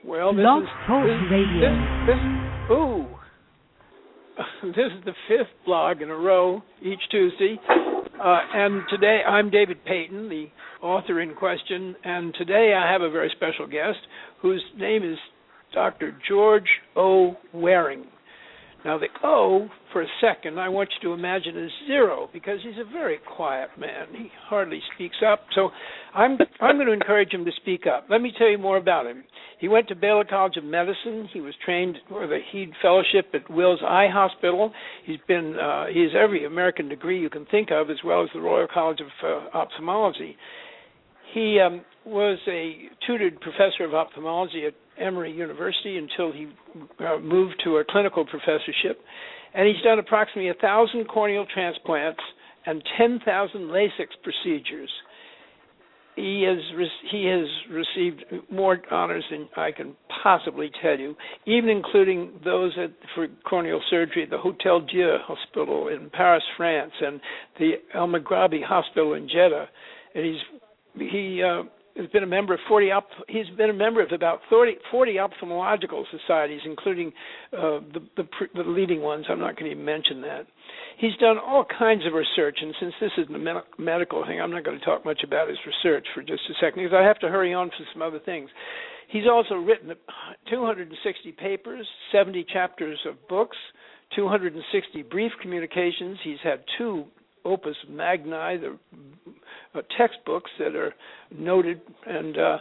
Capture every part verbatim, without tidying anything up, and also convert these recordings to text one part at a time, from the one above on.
Well, this Blog is Talk this, Radio. This, this, ooh, this is the fifth blog in a row each Tuesday, uh, and today I'm David Payton, the author in question, and today I have a very special guest whose name is Doctor George O. Waring. Now, the O, for a second, I want you to imagine as zero, because he's a very quiet man. He hardly speaks up, so I'm I'm going to encourage him to speak up. Let me tell you more about him. He went to Baylor College of Medicine. He was trained for the Heed Fellowship at Wills Eye Hospital. He's been uh, he has every American degree you can think of, as well as the Royal College of uh, Ophthalmology. He um, was a tutored professor of ophthalmology at Emory University until he uh, moved to a clinical professorship, and he's done approximately one thousand corneal transplants and ten thousand LASIK procedures. He has re- he has received more honors than I can possibly tell you, even including those at, for corneal surgery at the Hôtel Dieu Hospital in Paris, France, and the El Maghrabi Hospital in Jeddah. And he's he uh, has been a member of forty. Op- he's been a member of about forty, forty ophthalmological societies, including uh, the, the, the leading ones. I'm not going to even mention that. He's done all kinds of research, and since this is a med- medical thing, I'm not going to talk much about his research for just a second, because I have to hurry on for some other things. He's also written two hundred sixty papers, seventy chapters of books, two hundred sixty brief communications. He's had two opus magni, the uh, textbooks that are noted, and uh,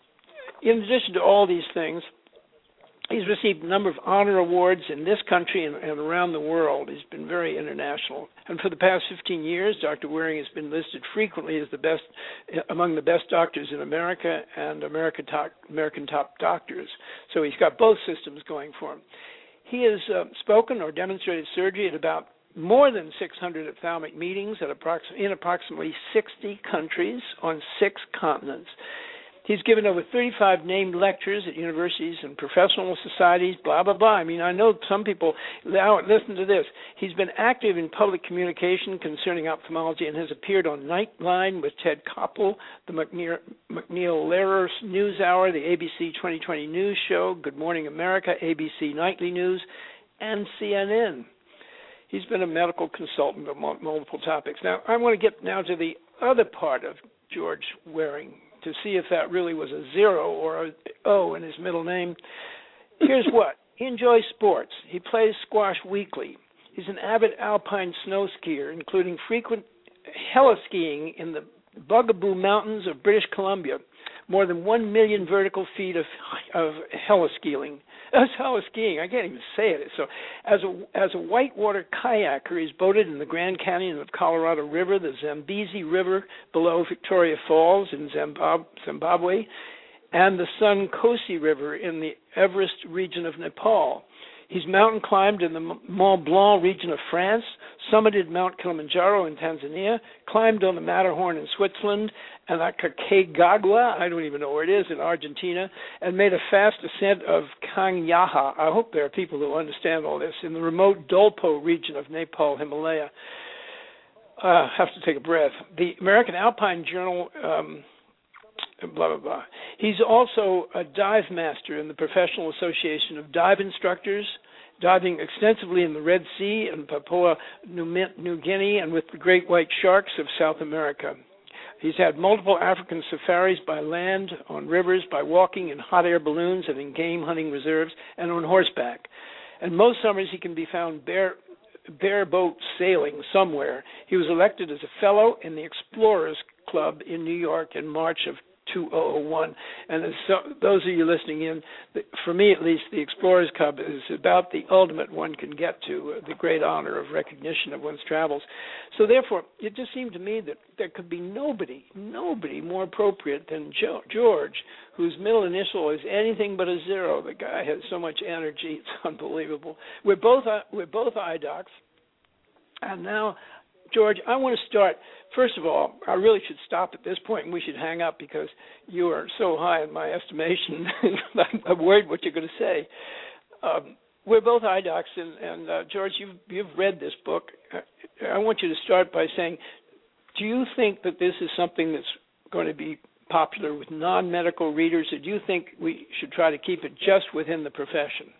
in addition to all these things, he's received a number of honor awards in this country and, and around the world. He's been very international, and for the past fifteen years, Doctor Waring has been listed frequently as the best among the best doctors in America and America top, American top doctors. So he's got both systems going for him. He has uh, spoken or demonstrated surgery at about more than six hundred ophthalmic meetings at approx- in approximately sixty countries on six continents. He's given over thirty-five named lectures at universities and professional societies, blah, blah, blah. I mean, I know some people, now listen to this. He's been active in public communication concerning ophthalmology and has appeared on Nightline with Ted Koppel, the McNeil, McNeil Lehrer News Hour, the A B C twenty twenty News Show, Good Morning America, A B C Nightly News, and C N N. He's been a medical consultant on multiple topics. Now, I want to get now to the other part of George Waring to see if that really was a zero or a O in his middle name. Here's what. He enjoys sports. He plays squash weekly. He's an avid alpine snow skier, including frequent heliskiing in the Bugaboo Mountains of British Columbia. More than one million vertical feet of of heliskiing. That's heliskiing. I can't even say it. So, as a as a whitewater kayaker, he's boated in the Grand Canyon of Colorado River, the Zambezi River below Victoria Falls in Zimbabwe, and the Sunkosi River in the Everest region of Nepal. He's mountain climbed in the Mont Blanc region of France, summited Mount Kilimanjaro in Tanzania, climbed on the Matterhorn in Switzerland, and Aconcagua, I don't even know where it is, in Argentina, and made a fast ascent of Kanyaha. I hope there are people who understand all this, in the remote Dolpo region of Nepal, Himalaya. I uh, have to take a breath. The American Alpine Journal... Um, blah, blah, blah. He's also a dive master in the Professional Association of Dive Instructors, diving extensively in the Red Sea and Papua New Guinea and with the great white sharks of South America. He's had multiple African safaris by land, on rivers, by walking in hot air balloons and in game hunting reserves, and on horseback. And most summers he can be found bare, bare boat sailing somewhere. He was elected as a fellow in the Explorers Club in New York in March of two thousand one, and as so, those of you listening in, for me at least, the Explorers Club is about the ultimate one can get to, uh, the great honor of recognition of one's travels. So therefore, it just seemed to me that there could be nobody, nobody more appropriate than jo- George, whose middle initial is anything but a zero. The guy has so much energy, it's unbelievable. We're both uh, we're both eye docs, and now, George, I want to start. First of all, I really should stop at this point and we should hang up because you are so high in my estimation. I'm worried what you're going to say. Um, we're both eye docs, and, and uh, George, you've, you've read this book. I, I want you to start by saying, do you think that this is something that's going to be popular with non-medical readers, or do you think we should try to keep it just within the profession?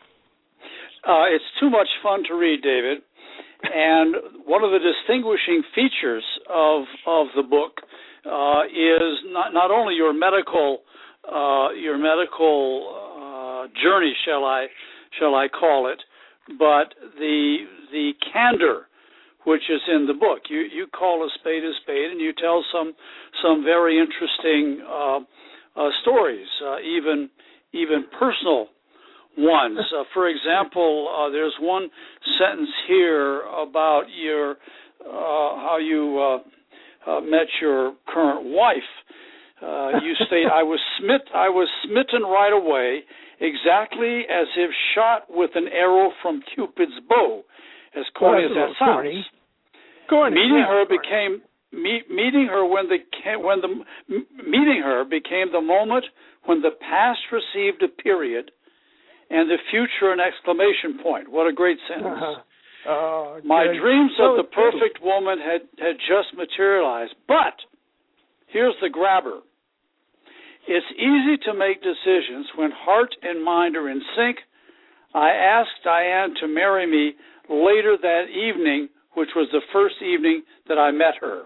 Uh, it's too much fun to read, David. And one of the distinguishing features of of the book uh, is not not only your medical uh, your medical uh, journey, shall I shall I call it, but the the candor which is in the book. You you call a spade a spade, and you tell some some very interesting uh, uh, stories, uh, even even personal ones. Uh, for example, uh, there's one sentence here about your uh, how you uh, uh, met your current wife. Uh, you state, "I was smit, I was smitten right away, exactly as if shot with an arrow from Cupid's bow." As corny well, as that sounds, corny. Corny, meeting yeah, her corny. became meet, meeting her when the when the m- meeting her became the moment when the past received a period and the future an exclamation point. What a great sentence! Uh-huh. Oh, My good. dreams so of the perfect true. woman had had just materialized. But here's the grabber. It's easy to make decisions when heart and mind are in sync. I asked Diane to marry me later that evening, which was the first evening that I met her.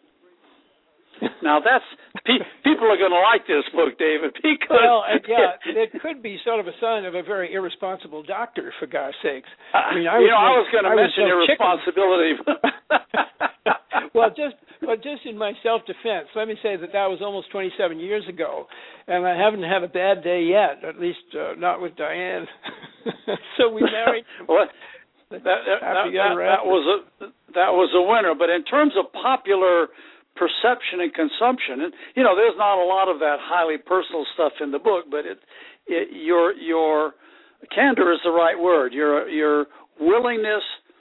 Now, that's pe- people are going to like this book, David, because... Well, uh, yeah, it could be sort of a sign of a very irresponsible doctor, for God's sakes. I mean, I you was know, no, I was going to mention no irresponsibility. well, just well, just in my self-defense, let me say that that was almost twenty-seven years ago, and I haven't had a bad day yet, at least uh, not with Diane. So we married... Well, that, that, that, that, that was a that was a winner. But in terms of popular perception and consumption, and you know, there's not a lot of that highly personal stuff in the book, but it, it your your candor is the right word. Your your willingness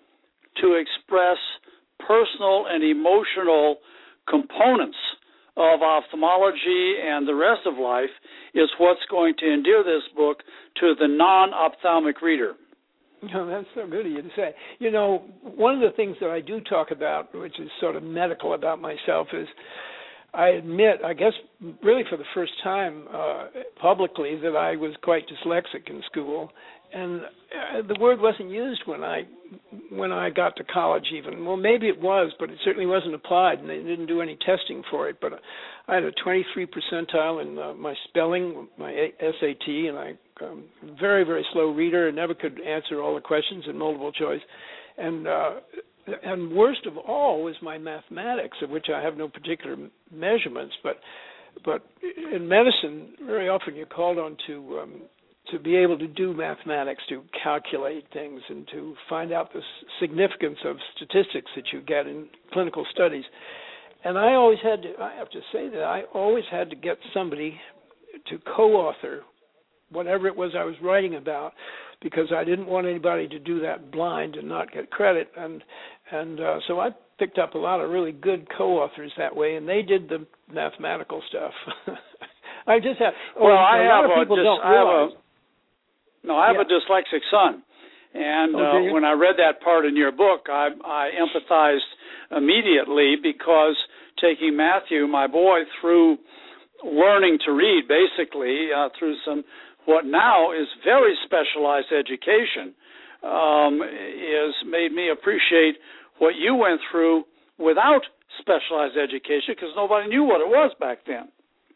to express personal and emotional components of ophthalmology and the rest of life is what's going to endear this book to the non-ophthalmic reader. No, that's so good of you to say. You know, one of the things that I do talk about, which is sort of medical about myself, is I admit, I guess really for the first time uh, publicly, that I was quite dyslexic in school. And uh, the word wasn't used when I when I got to college even. Well, maybe it was, but it certainly wasn't applied, and they didn't do any testing for it. But I had a twenty-three percentile in uh, my spelling, my S A T, and I um, very, very slow reader and never could answer all the questions in multiple choice. And uh, and worst of all was my mathematics, of which I have no particular measurements. But but in medicine, very often you're called on to um, to be able to do mathematics, to calculate things, and to find out the significance of statistics that you get in clinical studies. And I always had to, I have to say that I always had to get somebody to co-author whatever it was I was writing about, because I didn't want anybody to do that blind and not get credit. And and uh, so I picked up a lot of really good co-authors that way, and they did the mathematical stuff. I just have, well, oh, I a have lot of a, people dis- don't I have realize. a No, I have yeah. a dyslexic son, and oh, uh, when I read that part in your book, I, I empathized immediately, because taking Matthew, my boy, through learning to read, basically, uh, through some what now is very specialized education, um, is made me appreciate what you went through without specialized education, because nobody knew what it was back then.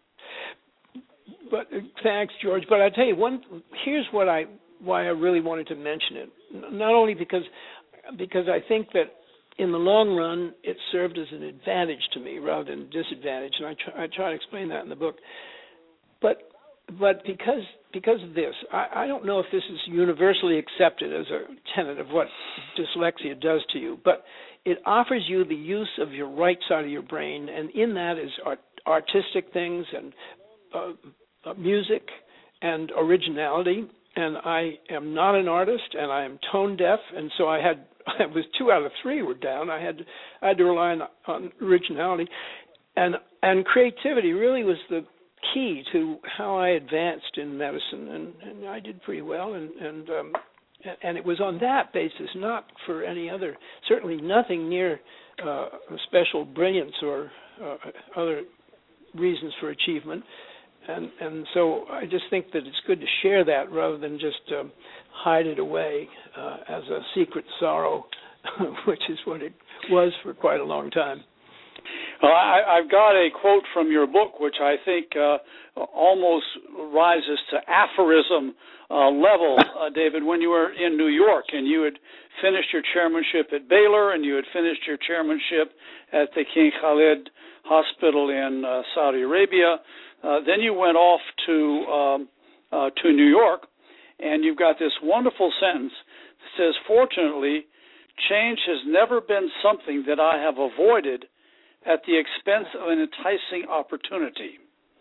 But uh, thanks, George. But I tell you, one here's what I why I really wanted to mention it. Not only because because I think that in the long run it served as an advantage to me rather than a disadvantage, and I try, I try to explain that in the book. But but because because of this, I, I don't know if this is universally accepted as a tenet of what dyslexia does to you, but it offers you the use of your right side of your brain, and in that is art, artistic things and uh, Uh, music and originality, and I am not an artist, and I am tone deaf, and so I had I was two out of three were down. I had I had to rely on, on originality, and and creativity really was the key to how I advanced in medicine, and, and I did pretty well, and and um, and it was on that basis, not for any other, certainly nothing near uh, special brilliance or uh, other reasons for achievement. And and so I just think that it's good to share that rather than just um, hide it away uh, as a secret sorrow, which is what it was for quite a long time. Well, I, I've got a quote from your book, which I think uh, almost rises to aphorism uh, level, uh, David, when you were in New York and you had finished your chairmanship at Baylor and you had finished your chairmanship at the King Khalid Hospital in uh, Saudi Arabia. Uh, then you went off to um, uh, to New York, and you've got this wonderful sentence that says, "Fortunately, change has never been something that I have avoided at the expense of an enticing opportunity."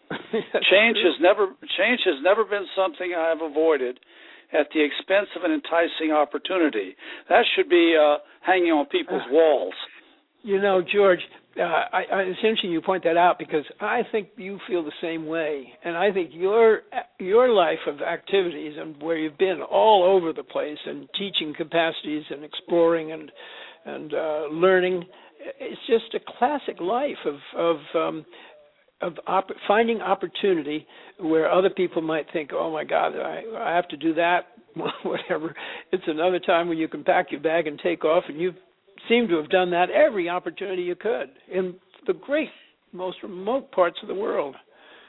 change has never change has never been something I have avoided at the expense of an enticing opportunity. That should be uh, hanging on people's walls. You know, George, uh, I, I, it's interesting you point that out because I think you feel the same way, and I think your your life of activities and where you've been all over the place and teaching capacities and exploring and and uh, learning, it's just a classic life of of um, of op- finding opportunity where other people might think, oh my God, I, I have to do that, whatever. It's another time when you can pack your bag and take off, and you seem to have done that every opportunity you could in the great, most remote parts of the world.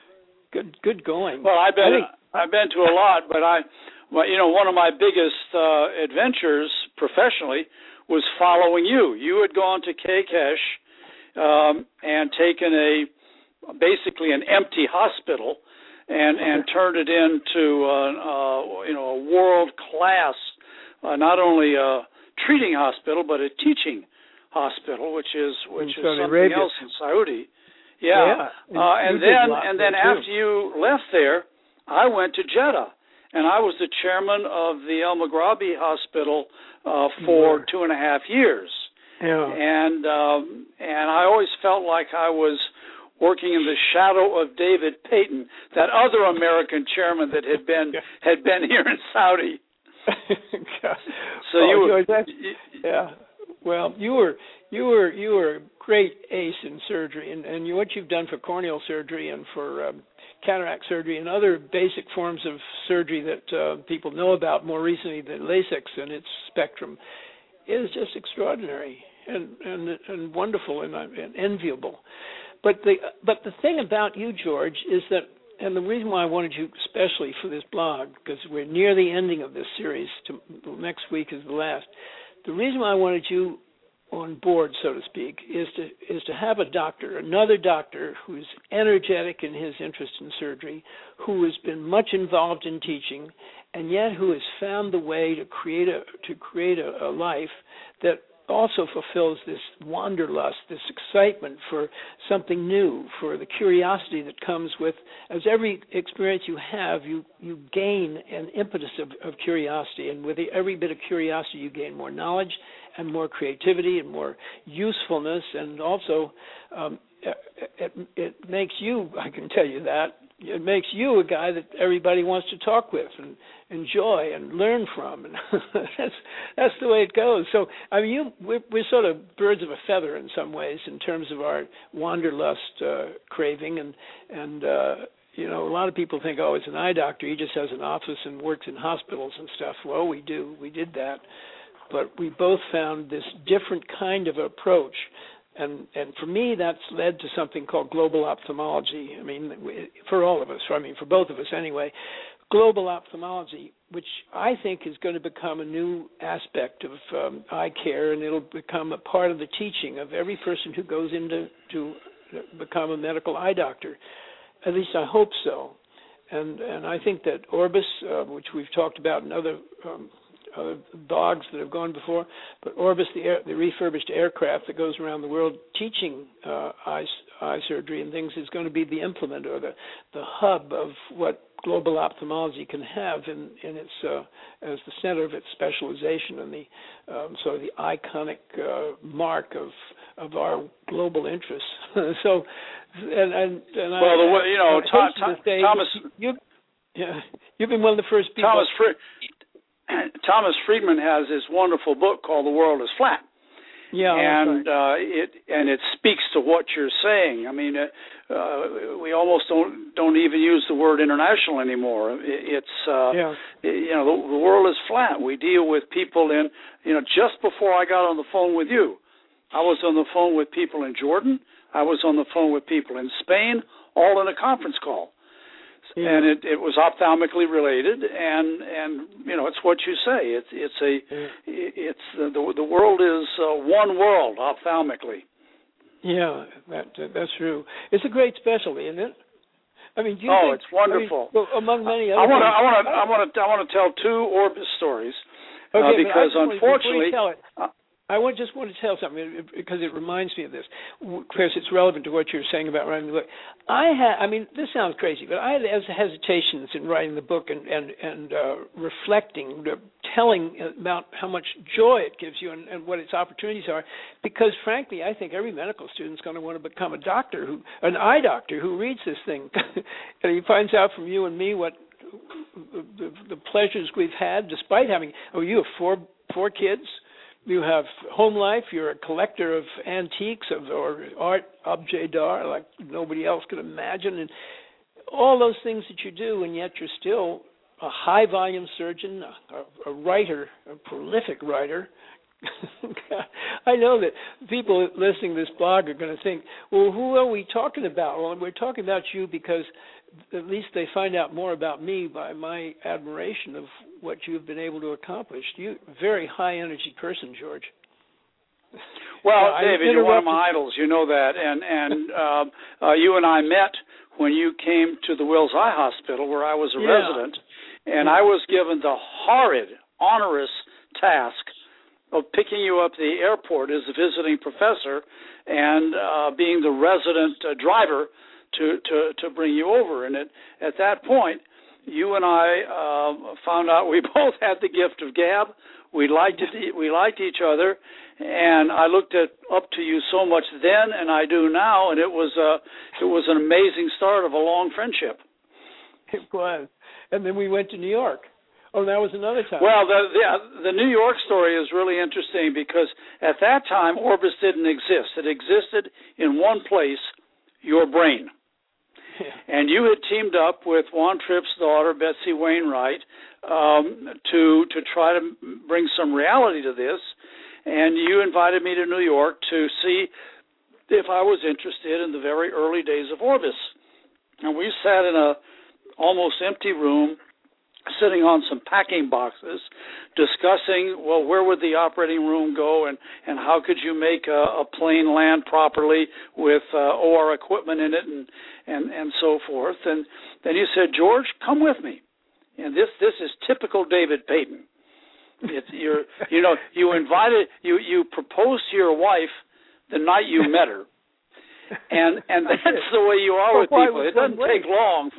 Good, good going. Well, I've been think, I've been to a lot, but I, well, you know, one of my biggest uh, adventures professionally was following you. You had gone to K K S H um, and taken a basically an empty hospital and and turned it into uh, uh, you know a world class, uh, not only a treating hospital but a teaching hospital, which is which in is Saudi something Arabia. else in Saudi. Yeah, yeah. And, uh, and then and then after you left there, I went to Jeddah, and I was the chairman of the El Maghrabi Hospital uh, for two and a half years. Yeah. And um, and I always felt like I was working in the shadow of David Payton, that other American chairman that had been had been here in Saudi. So oh, you were, George, yeah. Well, you were you were you were a great ace in surgery, and and you, what you've done for corneal surgery and for um, cataract surgery and other basic forms of surgery that uh, people know about more recently than LASIK and its spectrum is just extraordinary and and, and wonderful and, and enviable. But the but the thing about you, George, is that, and the reason why I wanted you especially for this blog, because we're near the ending of this series, to, next week is the last. The reason why I wanted you on board, so to speak, is to is to have a doctor, another doctor who's energetic in his interest in surgery, who has been much involved in teaching, and yet who has found the way to create a to create a, a life that also fulfills this wanderlust, this excitement for something new, for the curiosity that comes with, as every experience you have, you, you gain an impetus of, of curiosity, and with every bit of curiosity you gain more knowledge and more creativity and more usefulness, and also um, it, it makes you, I can tell you that, it makes you a guy that everybody wants to talk with and enjoy and learn from, and that's that's the way it goes. So, I mean, you we're, we're sort of birds of a feather in some ways in terms of our wanderlust uh, craving, and and uh, you know, a lot of people think, oh, it's an eye doctor, he just has an office and works in hospitals and stuff. Well, we do, we did that, but we both found this different kind of approach. And and for me, that's led to something called global ophthalmology. I mean, for all of us, I mean, for both of us anyway, global ophthalmology, which I think is going to become a new aspect of um, eye care, and it'll become a part of the teaching of every person who goes into to become a medical eye doctor. At least I hope so. And and I think that Orbis, uh, which we've talked about in other um, other blogs that have gone before, but Orbis, the, air, the refurbished aircraft that goes around the world teaching uh, eye, eye surgery and things, is going to be the implement or the, the hub of what global ophthalmology can have in, in its uh, as the center of its specialization and the um, sort of the iconic uh, mark of of our global interests. so, and and, and well, I, the way, you know, Tom, Tom, say, Thomas, you, yeah, you've been one of the first people. Thomas Fri- Thomas Friedman has this wonderful book called The World is Flat. Yeah, and that's right. uh, it and it speaks to what you're saying. I mean, uh, uh, we almost don't don't even use the word international anymore. It, it's uh, yeah. it, you know the, the world is flat. We deal with people in you know just before I got on the phone with you, I was on the phone with people in Jordan. I was on the phone with people in Spain, all in a conference call. Yeah. And it, it was ophthalmically related, and, and you know it's what you say. It's it's a yeah. it's the the world is uh, one world ophthalmically. Yeah, that that's true. It's a great specialty, isn't it? I mean, do you oh, think, it's wonderful. I mean, well, among many other I want to things, I want to I want to I want to tell two Orbis stories okay, uh, because but I unfortunately. Tell it, uh, I want, just want to tell something because it reminds me of this. Chris, it's relevant to what you're saying about writing the book. I had, I mean, this sounds crazy, but I had hesitations in writing the book and and, and uh, reflecting, telling about how much joy it gives you and, and what its opportunities are. Because frankly, I think every medical student is going to want to become a doctor, who, an eye doctor, who reads this thing, and he finds out from you and me what the, the pleasures we've had, despite having. Oh, you have four four kids. You have home life. You're a collector of antiques of or art, objet d'art, like nobody else could imagine, and all those things that you do, and yet you're still a high-volume surgeon, a, a writer, a prolific writer. I know that people listening to this blog are going to think, well, who are we talking about? Well, we're talking about you because at least they find out more about me by my admiration of what you've been able to accomplish. You, very high-energy person, George. Well, yeah, David, you're one of my idols. You know that, and and uh, uh, you and I met when you came to the Wills Eye Hospital, where I was a yeah. resident, and yeah. I was given the horrid, onerous task of picking you up at the airport as a visiting professor and uh, being the resident uh, driver to, to, to bring you over. And at, at that point, you and I uh, found out we both had the gift of gab. We liked it. We liked each other, and I looked at, up to you so much then, and I do now. And it was a, it was an amazing start of a long friendship. It was, and then we went to New York. Oh, that was another time. Well, the, the the New York story is really interesting because at that time Orbis didn't exist. It existed in one place, your brain. Yeah. And you had teamed up with Juan Tripp's daughter, Betsy Wainwright, um, to to try to bring some reality to this. And you invited me to New York to see if I was interested in the very early days of Orbis. And we sat in a almost empty room, sitting on some packing boxes, discussing, well, where would the operating room go and, and how could you make a, a plane land properly with uh, O R equipment in it and, and, and so forth. And then you said, George, come with me. And this this is typical David Payton. It's, you're, you know, you invited, you, you proposed to your wife the night you met her. And, and that's the way you are with people. It doesn't take long.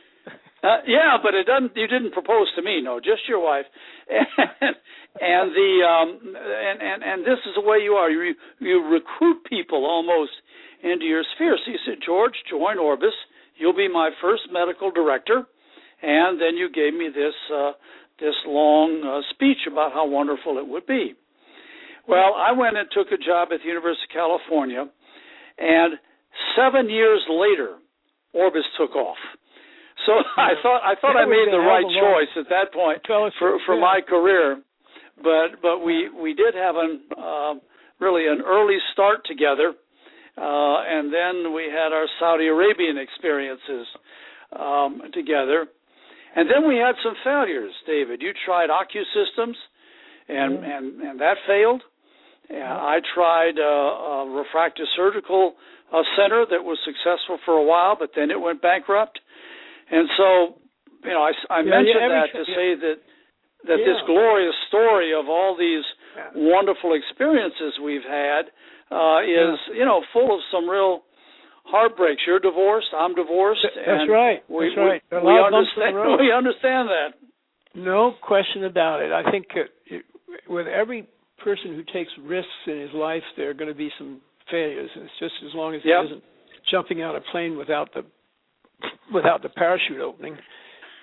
Uh, yeah, but it doesn't. You didn't propose to me, no, just your wife, and, and the um, and, and and this is the way you are. You you recruit people almost into your sphere. So you said, George, join Orbis. You'll be my first medical director, and then you gave me this uh, this long uh, speech about how wonderful it would be. Well, I went and took a job at the University of California, and seven years later, Orbis took off. So I thought I thought I made the right choice at that point for for my career, but but we we did have an uh, really an early start together, uh, and then we had our Saudi Arabian experiences um, together, and then we had some failures. David, you tried OcuSystems, and mm. and and that failed. And I tried uh, a refractive surgical uh, center that was successful for a while, but then it went bankrupt. And so, you know, I, I yeah, mentioned yeah, that to yeah. say that that yeah. this glorious story of all these yeah. wonderful experiences we've had uh, is, yeah. you know, full of some real heartbreaks. You're divorced, I'm divorced. That's and right. We, That's right. We, we understand. We understand that. No question about it. I think it, with every person who takes risks in his life, there are going to be some failures. It's just as long as yep. he isn't jumping out of a plane without the without the parachute opening.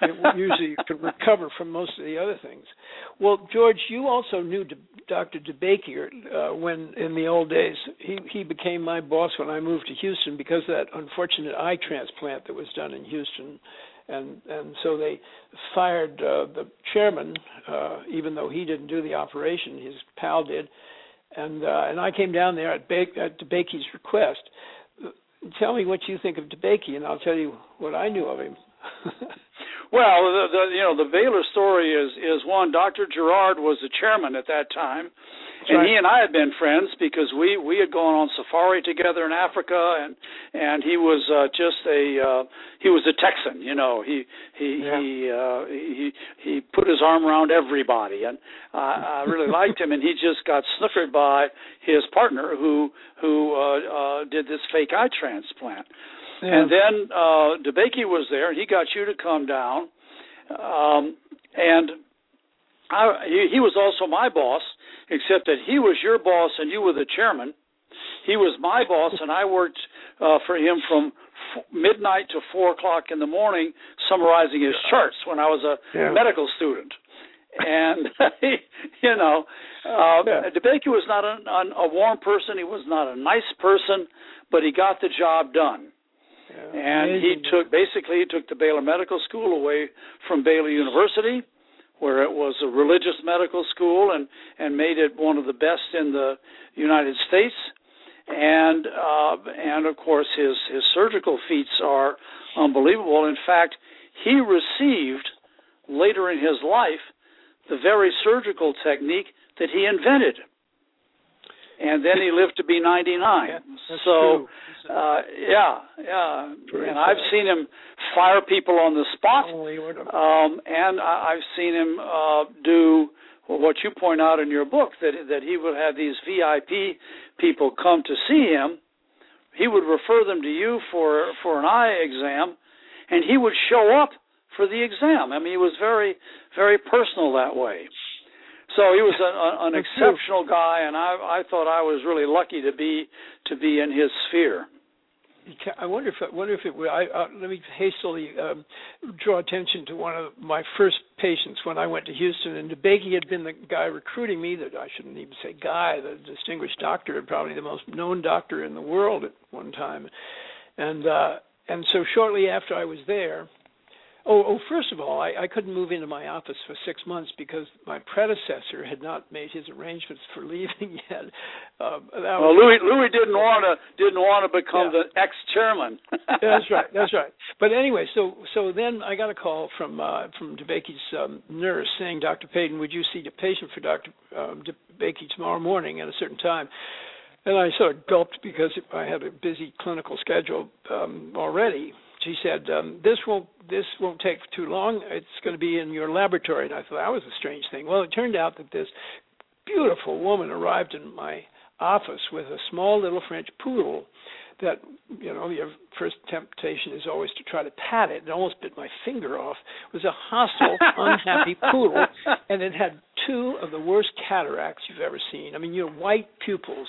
usually you can recover from most of the other things. Well, George, you also knew Doctor DeBakey uh, when, in the old days, he, he became my boss when I moved to Houston because of that unfortunate eye transplant that was done in Houston. And and so they fired uh, the chairman, uh, even though he didn't do the operation, his pal did. And uh, and I came down there at, ba- at DeBakey's request. Tell me what you think of DeBakey, and I'll tell you what I knew of him. Well, the, the, you know, the Baylor story is is one. Doctor Gerard was the chairman at that time, That's and right. he and I had been friends because we, we had gone on safari together in Africa, and and he was uh, just a uh, he was a Texan, you know. He he yeah. he, uh, he he put his arm around everybody, and uh, I really liked him. And he just got snookered by his partner who who uh, uh, did this fake eye transplant. Yeah. And then uh, DeBakey was there. He got you to come down, um, and I, he, he was also my boss, except that he was your boss and you were the chairman. He was my boss, and I worked uh, for him from f- midnight to four o'clock in the morning, summarizing his charts when I was a yeah. medical student. And you know, uh, yeah. DeBakey was not a, a warm person. He was not a nice person, but he got the job done. Yeah, and amazing. he took, basically, he took the Baylor Medical School away from Baylor University, where it was a religious medical school, and, and made it one of the best in the United States. And, uh, and of course, his, his surgical feats are unbelievable. In fact, he received, later in his life, the very surgical technique that he invented. And then he lived to be ninety-nine. Yeah, so, uh, yeah, yeah. True. And I've seen him fire people on the spot. Um, and I, I've seen him uh, do what you point out in your book, that that he would have these V I P people come to see him. He would refer them to you for, for an eye exam, and he would show up for the exam. I mean, he was very, very personal that way. So he was a, a, an exceptional guy, and I, I thought I was really lucky to be to be in his sphere. I wonder if I wonder if it would. I, uh, let me hastily um, draw attention to one of my first patients when I went to Houston, and DeBakey had been the guy recruiting me. That I shouldn't even say guy, the distinguished doctor, probably the most known doctor in the world at one time, and uh, and so shortly after I was there. Oh, oh, first of all, I, I couldn't move into my office for six months because my predecessor had not made his arrangements for leaving yet. Uh, well, Louis, Louis didn't want to didn't want to become yeah. the ex-chairman. That's right. That's right. But anyway, so so then I got a call from uh, from DeBakey's um, nurse saying, Doctor Payton, would you see the patient for Doctor Um, DeBakey tomorrow morning at a certain time? And I sort of gulped because I had a busy clinical schedule um, already. She said, um, this won't this won't take too long. It's going to be in your laboratory. And I thought that was a strange thing. Well, it turned out that this beautiful woman arrived in my office with a small little French poodle that, you know, your first temptation is always to try to pat it. It almost bit my finger off. It was a hostile, unhappy poodle, and it had two of the worst cataracts you've ever seen. I mean, you know, white pupils.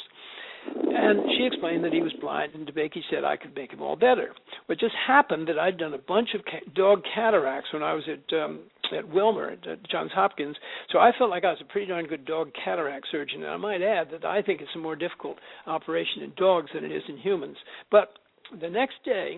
And she explained that he was blind, and DeBakey said I could make him all better. But it just happened that I'd done a bunch of ca- dog cataracts when I was at um, at Wilmer, at, at Johns Hopkins, so I felt like I was a pretty darn good dog cataract surgeon. And I might add that I think it's a more difficult operation in dogs than it is in humans. But the next day,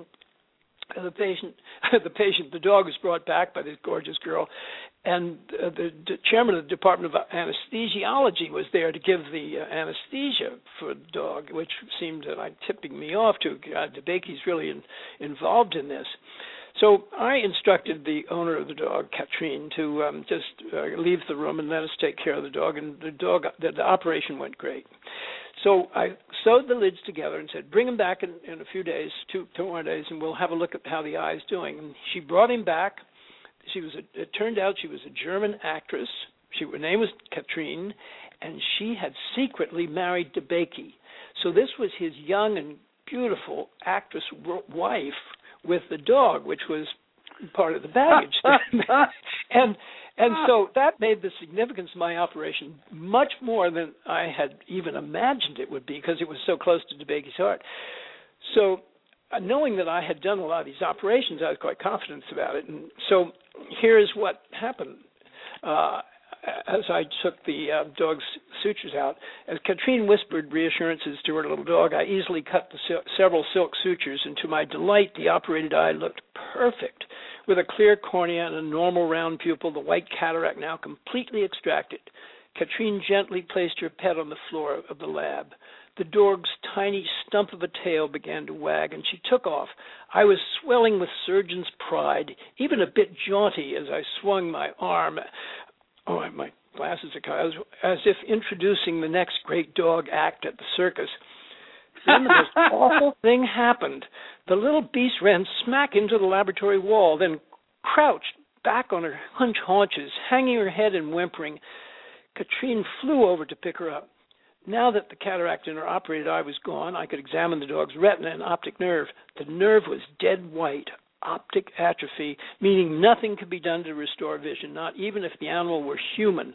the patient, the patient, the dog was brought back by this gorgeous girl, and uh, the, the chairman of the Department of Anesthesiology was there to give the uh, anesthesia for the dog, which seemed uh, like tipping me off to uh, DeBakey's really in, involved in this. So I instructed the owner of the dog, Katrine, to um, just uh, leave the room and let us take care of the dog, and the dog, the, the operation went great. So I sewed the lids together and said, bring him back in, in a few days, two, two more days, and we'll have a look at how the eye is doing. And she brought him back. She was. A, it turned out she was a German actress. She, her name was Katrine, and she had secretly married DeBakey. So this was his young and beautiful actress wife with the dog, which was part of the baggage. and and so that made the significance of my operation much more than I had even imagined it would be, because it was so close to DeBakey's heart. So knowing that I had done a lot of these operations, I was quite confident about it. And so here's what happened. Uh, as I took the uh, dog's sutures out, as Katrine whispered reassurances to her little dog, I easily cut the sil- several silk sutures, and to my delight, the operated eye looked perfect. With a clear cornea and a normal round pupil, the white cataract now completely extracted. Katrine gently placed her pet on the floor of the lab. The dog's tiny stump of a tail began to wag, and she took off. I was swelling with surgeon's pride, even a bit jaunty as I swung my arm. Oh, my glasses are cut. As if introducing the next great dog act at the circus. Then the most awful thing happened. The little beast ran smack into the laboratory wall, then crouched back on her hunch haunches, hanging her head and whimpering. Katrine flew over to pick her up. Now that the cataract in her operated eye was gone, I could examine the dog's retina and optic nerve. The nerve was dead white, optic atrophy, meaning nothing could be done to restore vision, not even if the animal were human.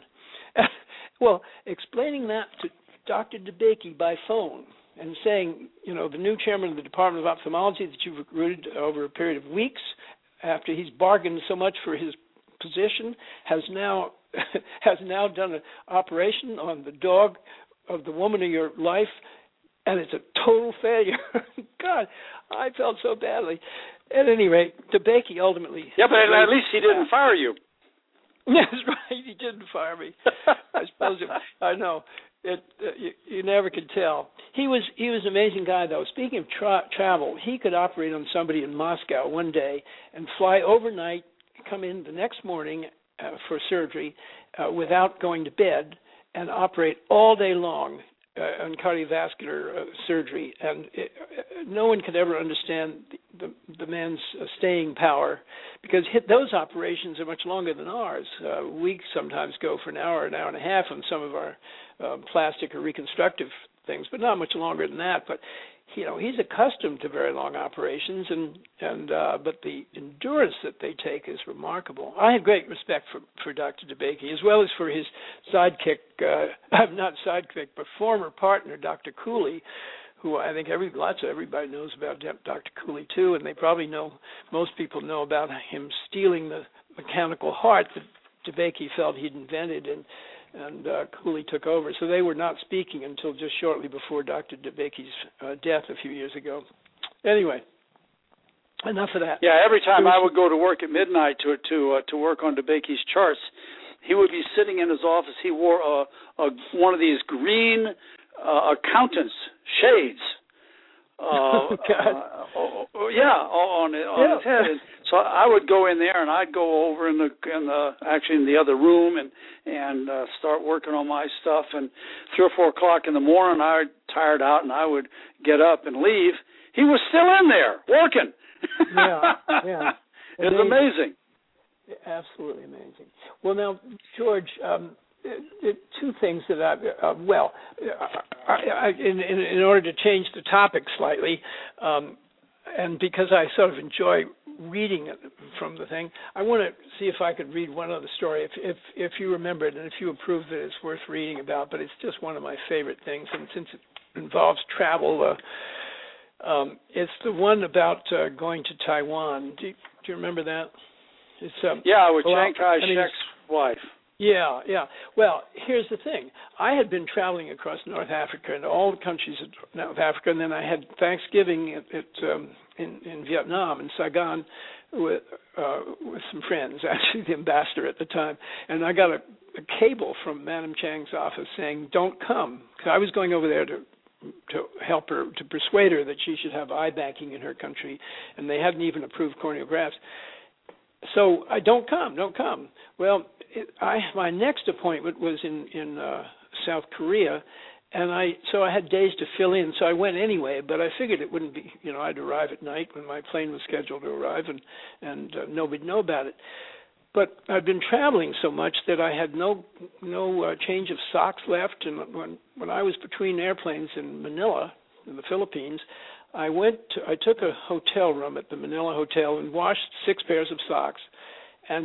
Well, explaining that to Doctor DeBakey by phone and saying, you know, the new chairman of the Department of Ophthalmology that you've recruited over a period of weeks after he's bargained so much for his position has now has now done an operation on the dog of the woman of your life, and it's a total failure. God, I felt so badly. At any rate, DeBakey ultimately... Yeah, but at least he didn't fire you. That's right, he didn't fire me. I suppose, it, I know, it, uh, you, you never could tell. He was he was an amazing guy, though. Speaking of tra- travel, he could operate on somebody in Moscow one day and fly overnight, come in the next morning uh, for surgery uh, without going to bed, and operate all day long uh, on cardiovascular uh, surgery. And it, uh, no one could ever understand the, the, the man's uh, staying power, because hit, those operations are much longer than ours. Uh, we sometimes go for an hour, an hour and a half on some of our uh, plastic or reconstructive things, but not much longer than that. But you know, he's accustomed to very long operations, and and uh, but the endurance that they take is remarkable. I have great respect for, for Doctor DeBakey, as well as for his sidekick, uh, not sidekick, but former partner, Doctor Cooley, who I think every lots of everybody knows about Doctor Cooley too, and they probably know, most people know about him stealing the mechanical heart that DeBakey felt he'd invented, and and uh, Cooley took over. So they were not speaking until just shortly before Doctor DeBakey's uh, death a few years ago. Anyway, enough of that. Yeah, every time I would go to work at midnight to to uh, to work on DeBakey's charts, he would be sitting in his office. He wore a, a one of these green uh, accountant's shades. Uh, oh, God. Uh, oh, oh, yeah, on, on yeah. his head. And so I would go in there, and I'd go over in the in the actually in the other room and and uh, start working on my stuff. And three or four o'clock in the morning, I would tired out, and I would get up and leave. He was still in there working. Yeah, yeah. It's amazing. Absolutely amazing. Well, now, George. Um, It, it, two things that I, uh, well, I, I, in, in, in order to change the topic slightly, um, and because I sort of enjoy reading it from the thing, I want to see if I could read one other story, if, if if you remember it, and if you approve that it's worth reading about, but it's just one of my favorite things, and since it involves travel, uh, um, it's the one about uh, going to Taiwan. Do you, do you remember that? It's um, Yeah, with well, Chiang I mean, Kai-shek's wife. Yeah, yeah. Well, here's the thing. I had been traveling across North Africa and all the countries of North Africa, and then I had Thanksgiving at, at, um, in, in Vietnam, in Saigon, with, uh, with some friends, actually the ambassador at the time. And I got a, a cable from Madam Chang's office saying, don't come, because I was going over there to to help her, to persuade her that she should have eye banking in her country, and they hadn't even approved corneal grafts. So I don't come, don't come. Well, it, I my next appointment was in in uh, South Korea, and I so I had days to fill in. So I went anyway, but I figured it wouldn't be, you know, I'd arrive at night when my plane was scheduled to arrive, and and uh, nobody'd know about it. But I'd been traveling so much that I had no no uh, change of socks left, and when when I was between airplanes in Manila, in the Philippines, I went to, I took a hotel room at the Manila Hotel and washed six pairs of socks, and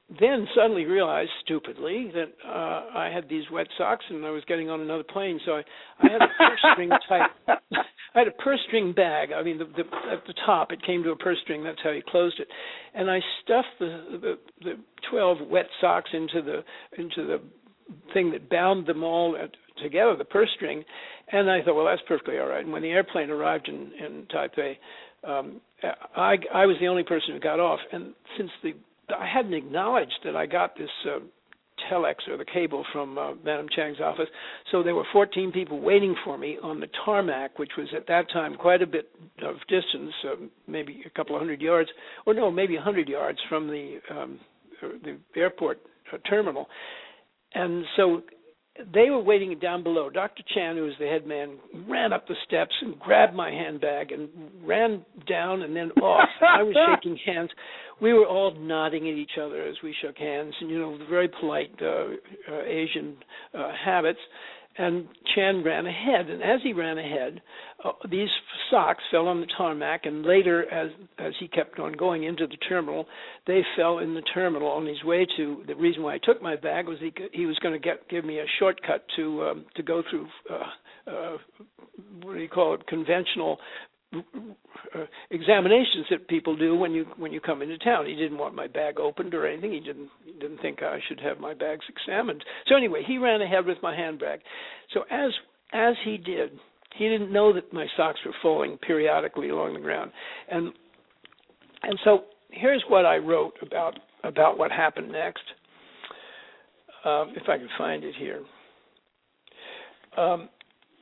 then suddenly realized, stupidly, that uh, I had these wet socks and I was getting on another plane. So I, I had a purse string type. I had a purse string bag. I mean, the, the, at the top it came to a purse string. That's how you closed it. And I stuffed the, the the twelve wet socks into the into the thing that bound them all at, together, the purse string. And I thought, well, that's perfectly all right. And when the airplane arrived in, in Taipei, um, I I was the only person who got off. And since the I hadn't acknowledged that I got this uh, telex or the cable from uh, Madam Chang's office, so there were fourteen people waiting for me on the tarmac, which was at that time quite a bit of distance, uh, maybe a couple of hundred yards, or no, maybe a hundred yards from the um, the airport uh, terminal. And so they were waiting down below. Doctor Chan, who was the head man, ran up the steps and grabbed my handbag and ran down and then off. I was shaking hands. We were all nodding at each other as we shook hands, and, you know, very polite uh, uh, Asian uh, habits. And Chan ran ahead, and as he ran ahead, uh, these socks fell on the tarmac, and later, as as he kept on going into the terminal, they fell in the terminal on his way to. The reason why I took my bag was he he was going to get give me a shortcut to um, to go through uh, uh, what do you call it, conventional Uh, examinations that people do when you when you come into town. He didn't want my bag opened or anything. He didn't he didn't think I should have my bags examined. So anyway, he ran ahead with my handbag. So as as he did, he didn't know that my socks were falling periodically along the ground. And and so here's what I wrote about about what happened next. Um, if I can find it here. Um,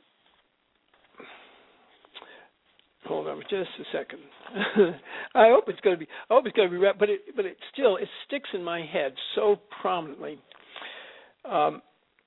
Hold on just a second. I hope it's going to be. I hope it's going to be right, but it, but it still it sticks in my head so prominently. Um,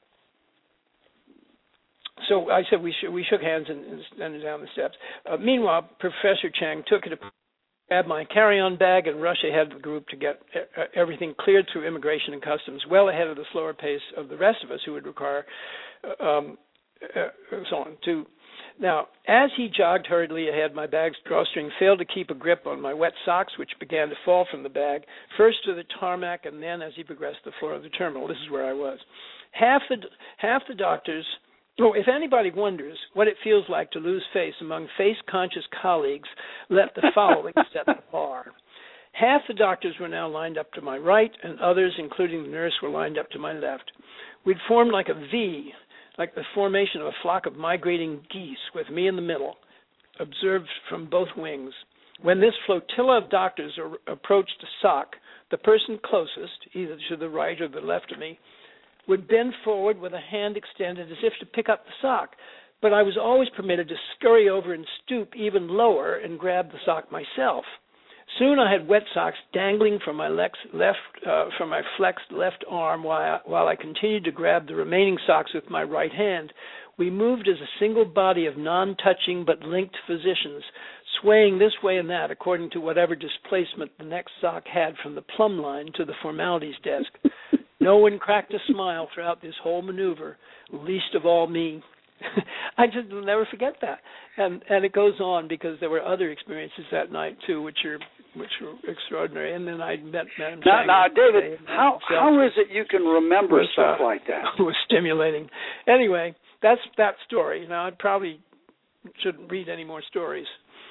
so I said we sh- we shook hands and, and down the steps. Uh, meanwhile, Professor Chang took it, grabbed my carry-on bag, and rushed ahead of the group to get uh, everything cleared through immigration and customs, well ahead of the slower pace of the rest of us, who would require uh, um, uh, so on to. Now, as he jogged hurriedly ahead, my bag's drawstring failed to keep a grip on my wet socks, which began to fall from the bag, first to the tarmac, and then as he progressed the floor of the terminal. This is where I was. Half the half the doctors. Oh, if anybody wonders what it feels like to lose face among face-conscious colleagues, let the following set the bar. Half the doctors were now lined up to my right, and others, including the nurse, were lined up to my left. We'd formed like a V, like the formation of a flock of migrating geese, with me in the middle, observed from both wings. When this flotilla of doctors are, approached a sock, the person closest, either to the right or the left of me, would bend forward with a hand extended as if to pick up the sock. But I was always permitted to scurry over and stoop even lower and grab the sock myself. Soon I had wet socks dangling from my lex, left, uh, from my flexed left arm while I, while I continued to grab the remaining socks with my right hand. We moved as a single body of non-touching but linked physicians, swaying this way and that according to whatever displacement the next sock had from the plumb line to the formalities desk. No one cracked a smile throughout this whole maneuver, least of all me. I just will never forget that, and and it goes on because there were other experiences that night too, which are which were extraordinary. And then I met Madam Now, Chang now David, how himself. how is it you can remember was, stuff uh, like that? It was stimulating. Anyway, that's that story. Now I probably shouldn't read any more stories,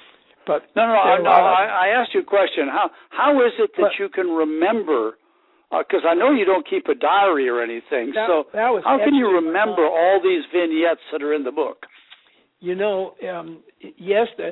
but no, no, I, no. I, I asked you a question. How how is it that but, you can remember? Because uh, I know you don't keep a diary or anything, that, so that was how can you excellent. remember all these vignettes that are in the book? You know, um, yes, the,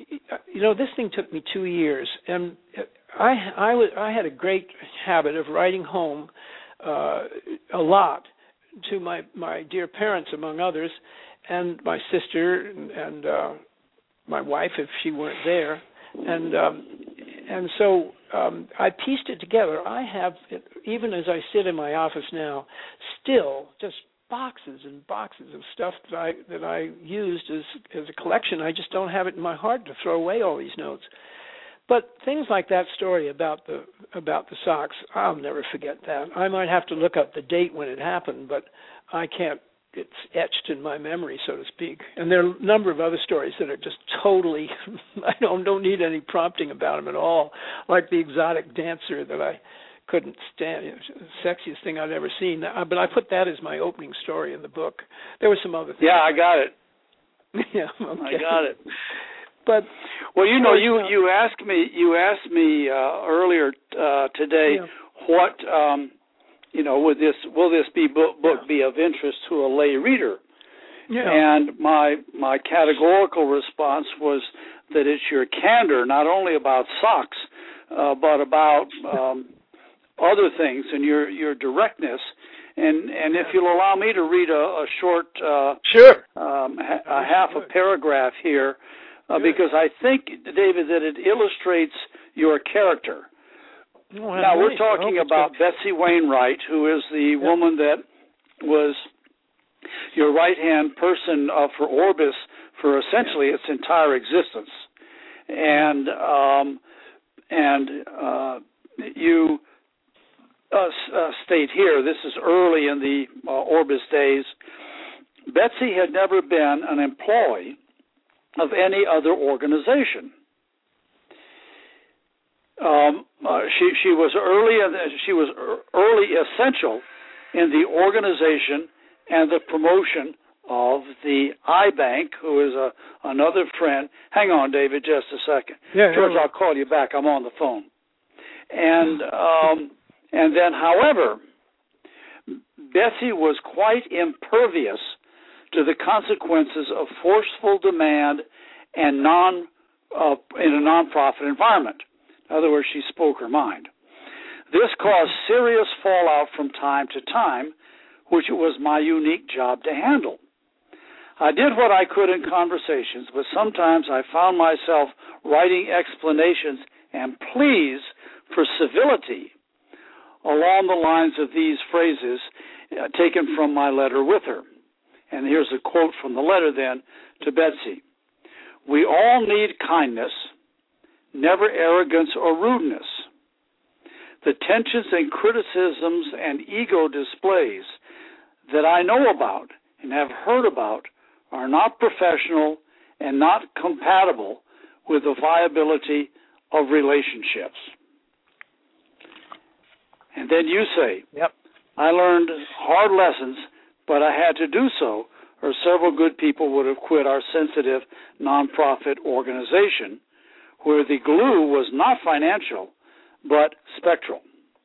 you know, this thing took me two years, and I, I, was, I had a great habit of writing home uh, a lot to my, my dear parents, among others, and my sister and, and uh, my wife, if she weren't there, and um, and so um, I pieced it together. I have, even as I sit in my office now, still just boxes and boxes of stuff that I that I used as as a collection. I just don't have it in my heart to throw away all these notes. But things like that story about the about the socks, I'll never forget that. I might have to look up the date when it happened, but I can't. It's etched in my memory, so to speak. And there are a number of other stories that are just totally, I don't, don't need any prompting about them at all, like the exotic dancer that I couldn't stand it. It was the sexiest thing I'd ever seen. Uh, But I put that as my opening story in the book. There were some other things. Yeah, I got it. yeah, okay. I got it. But well, you know, you you asked me you asked me uh, earlier uh, today yeah. what um, you know would this will this be book, book yeah. be of interest to a lay reader? Yeah. And my my categorical response was that it's your candor, not only about socks, uh, but about um, other things, and your your directness. And and if you'll allow me to read a, a short, uh, sure, um, ha- a half a paragraph here, uh, because I think, David, that it illustrates your character. Oh, now nice. we're talking about good. Betsy Wainwright, who is the yep. woman that was your right-hand person uh, for Orbis for essentially its entire existence, and um, and uh, you uh, uh, state here, this is early in the uh, Orbis days, Betsy had never been an employee of any other organization. Um, uh, she she was early she was early essential in the organization and the promotion of the iBank, who is a another friend. Hang on, David, just a second. Yeah, George, yeah. I'll call you back. I'm on the phone. And um, and then, however, Betsy was quite impervious to the consequences of forceful demand and non uh, in a nonprofit environment. In other words, she spoke her mind. This caused serious fallout from time to time, which it was my unique job to handle. I did what I could in conversations, but sometimes I found myself writing explanations and pleas for civility along the lines of these phrases uh, taken from my letter with her. And here's a quote from the letter then to Betsy. We all need kindness, never arrogance or rudeness. The tensions and criticisms and ego displays that I know about and have heard about are not professional and not compatible with the viability of relationships. And then you say, yep. I learned hard lessons, but I had to do so, or several good people would have quit our sensitive nonprofit organization, where the glue was not financial, but spectral.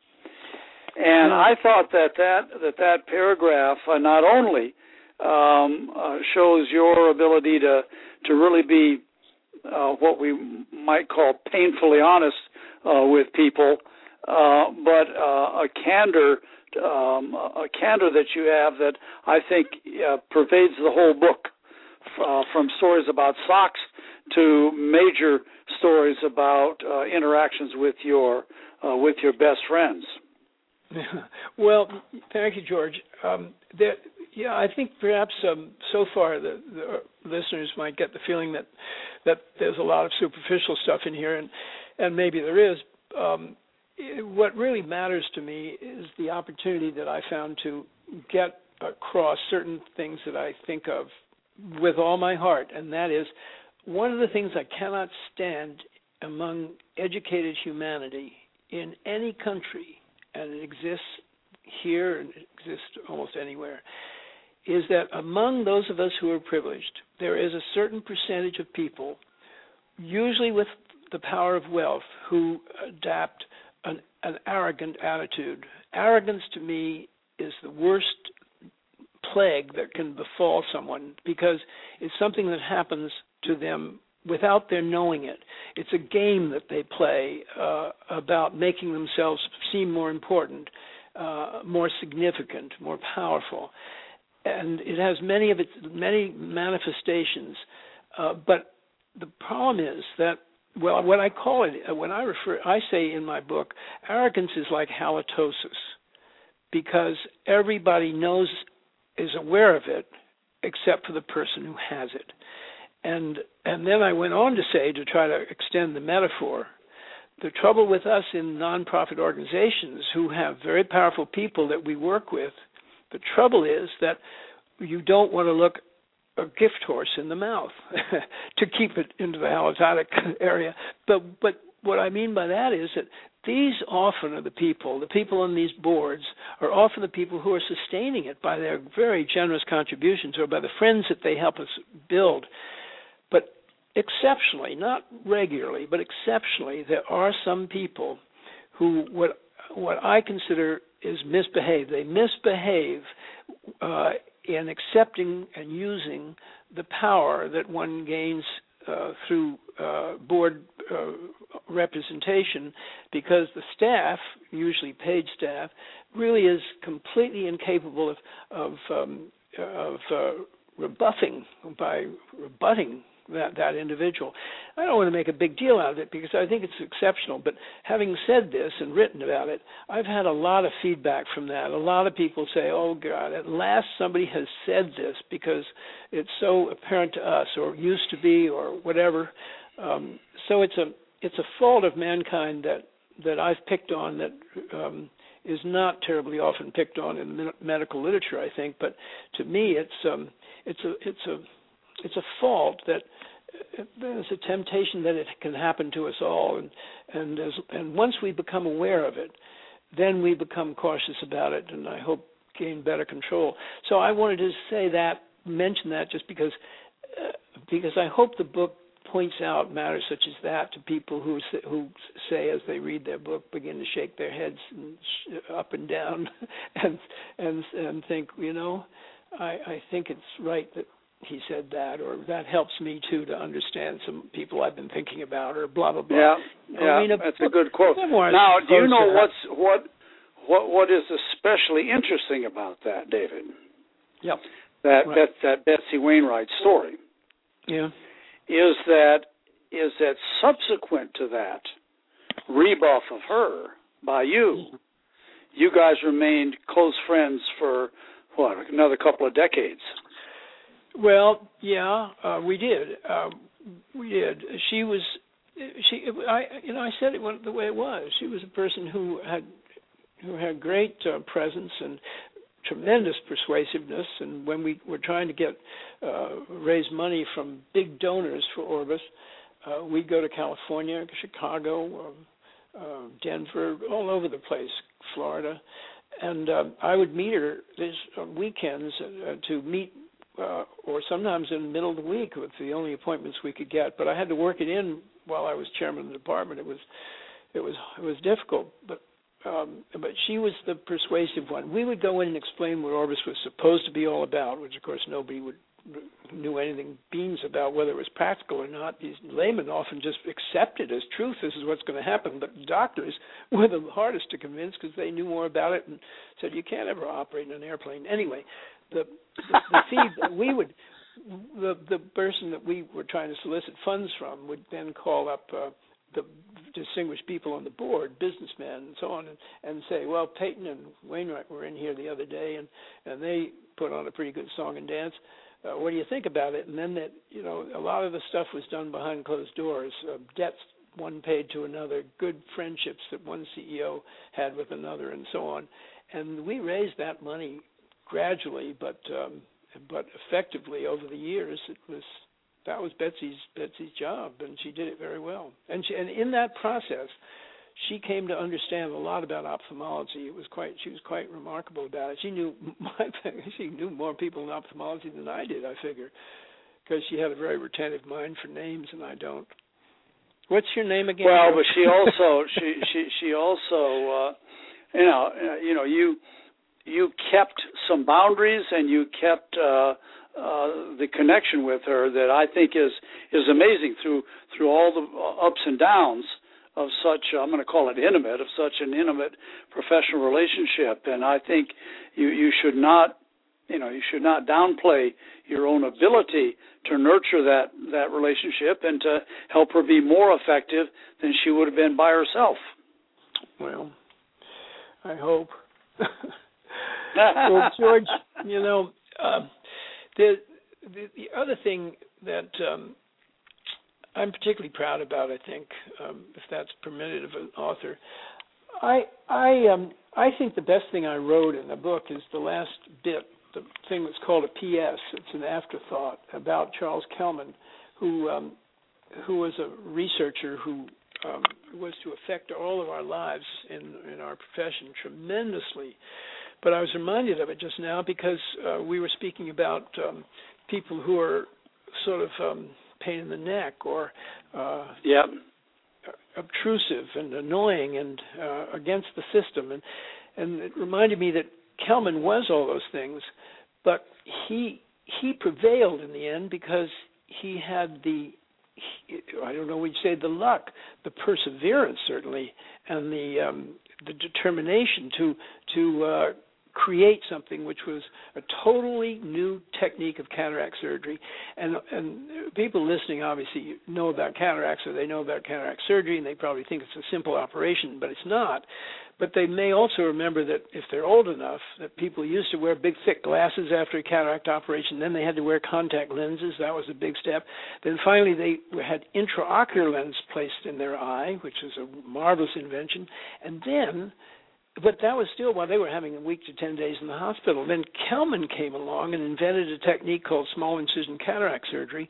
And I thought that that, that, that paragraph uh, not only um, uh, shows your ability to, to really be uh, what we might call painfully honest uh, with people, uh, but uh, a candor um, a candor that you have that I think uh, pervades the whole book, uh, from stories about socks to major stories about uh, interactions with your uh, with your best friends. Well, thank you, George. Um, there, yeah, I think perhaps um, so far the, the listeners might get the feeling that that there's a lot of superficial stuff in here, and and maybe there is. Um, it, what really matters to me is the opportunity that I found to get across certain things that I think of with all my heart, and that is one of the things I cannot stand among educated humanity in any country, and it exists here and it exists almost anywhere, is that among those of us who are privileged, there is a certain percentage of people, usually with the power of wealth, who adapt an, an arrogant attitude. Arrogance, to me, is the worst plague that can befall someone, because it's something that happens to them without their knowing it. It's a game that they play uh, about making themselves seem more important, uh, more significant, more powerful. And it has many of its many manifestations. Uh, but the problem is that, well, what I call it, when I refer, I say in my book, arrogance is like halitosis, because everybody knows, is aware of it, except for the person who has it. And and then I went on to say, to try to extend the metaphor, the trouble with us in nonprofit organizations who have very powerful people that we work with, the trouble is that you don't want to look a gift horse in the mouth, to keep it into the halitotic area. But but what I mean by that is that these often are the people, the people on these boards are often the people who are sustaining it by their very generous contributions or by the friends that they help us build. But exceptionally, not regularly, but exceptionally, there are some people who what what I consider is misbehave. They misbehave uh, in accepting and using the power that one gains uh, through uh, board uh, representation, because the staff, usually paid staff, really is completely incapable of of, um, of uh, rebuffing by rebutting that that individual. I don't want to make a big deal out of it because I think it's exceptional, but having said this and written about it, I've had a lot of feedback from that. A lot of people say, oh God, at last somebody has said this, because it's so apparent to us, or used to be, or whatever. Um, so it's a it's a fault of mankind that, that I've picked on that um, is not terribly often picked on in medical literature, I think, but to me it's um, it's a it's a It's a fault that there's a temptation that it can happen to us all, and and as, and once we become aware of it, then we become cautious about it, and I hope gain better control. So I wanted to say that, mention that, just because uh, because I hope the book points out matters such as that to people who who say, as they read their book, begin to shake their heads and sh- up and down, and and and think, you know, I, I think it's right that he said that, or that helps me too to understand some people I've been thinking about, or blah blah blah. Yeah, yeah, I mean, a, that's a good quote. Now, do you know what's what what what is especially interesting about that, David? Yep. That right. that that Betsy Wainwright story. Yeah. Is that is that subsequent to that rebuff of her by you, you guys remained close friends for what, another couple of decades? Well, yeah, uh, we did. Uh, we did. She was, she. I, you know, I said it the way it was. She was a person who had, who had great uh, presence and tremendous persuasiveness. And when we were trying to get uh, raise money from big donors for Orbis, uh, we'd go to California, Chicago, uh, uh, Denver, all over the place, Florida, and uh, I would meet her these uh, weekends uh, to meet. Uh, or sometimes in the middle of the week with the only appointments we could get. But I had to work it in while I was chairman of the department. It was, it was, it was difficult. But, um, but she was the persuasive one. We would go in and explain what Orbis was supposed to be all about, which of course nobody would knew anything beans about whether it was practical or not. These laymen often just accepted as truth. This is what's going to happen. But doctors were the hardest to convince because they knew more about it and said you can't ever operate in an airplane anyway. The, the, the fee we would, the the person that we were trying to solicit funds from would then call up uh, the distinguished people on the board, businessmen and so on, and, and say, well, Peyton and Wainwright were in here the other day, and, and they put on a pretty good song and dance. Uh, what do you think about it? And then that, you know, a lot of the stuff was done behind closed doors, uh, debts one paid to another, good friendships that one C E O had with another, and so on. And we raised that money gradually, but um, but effectively over the years. It was that was Betsy's Betsy's job, and she did it very well. And she, and in that process, she came to understand a lot about ophthalmology. It was quite she was quite remarkable about it. She knew my, she knew more people in ophthalmology than I did, I figure, because she had a very retentive mind for names, and I don't. What's your name again? Well, but she also she she she also uh, you know uh, you know you. You kept some boundaries, and you kept uh, uh, the connection with her that I think is is amazing through through all the ups and downs of such. I'm going to call it intimate, of such an intimate professional relationship. And I think you you should not you know you should not downplay your own ability to nurture that that relationship and to help her be more effective than she would have been by herself. Well, I hope. Well, George, you know, uh, the, the the other thing that um, I'm particularly proud about, I think, um, if that's permitted of an author, I I um, I think the best thing I wrote in the book is the last bit, the thing that's called a P S. It's an afterthought about Charles Kelman, who um, who was a researcher who um, was to affect all of our lives in, in our profession tremendously. But I was reminded of it just now because uh, we were speaking about um, people who are sort of um, pain in the neck or uh, yep. obtrusive and annoying and uh, against the system. And, and it reminded me that Kelman was all those things, but he he prevailed in the end because he had the, he, I don't know what you'd say, the luck, the perseverance certainly, and the um, the determination to to uh, create something which was a totally new technique of cataract surgery. And and people listening obviously know about cataracts, or they know about cataract surgery, and they probably think it's a simple operation, but it's not. But they may also remember that if they're old enough, that people used to wear big, thick glasses after a cataract operation. Then they had to wear contact lenses. That was a big step. Then finally they had intraocular lens placed in their eye, which is a marvelous invention. And then, but that was still while they were having a week to ten days in the hospital. Then Kelman came along and invented a technique called small incision cataract surgery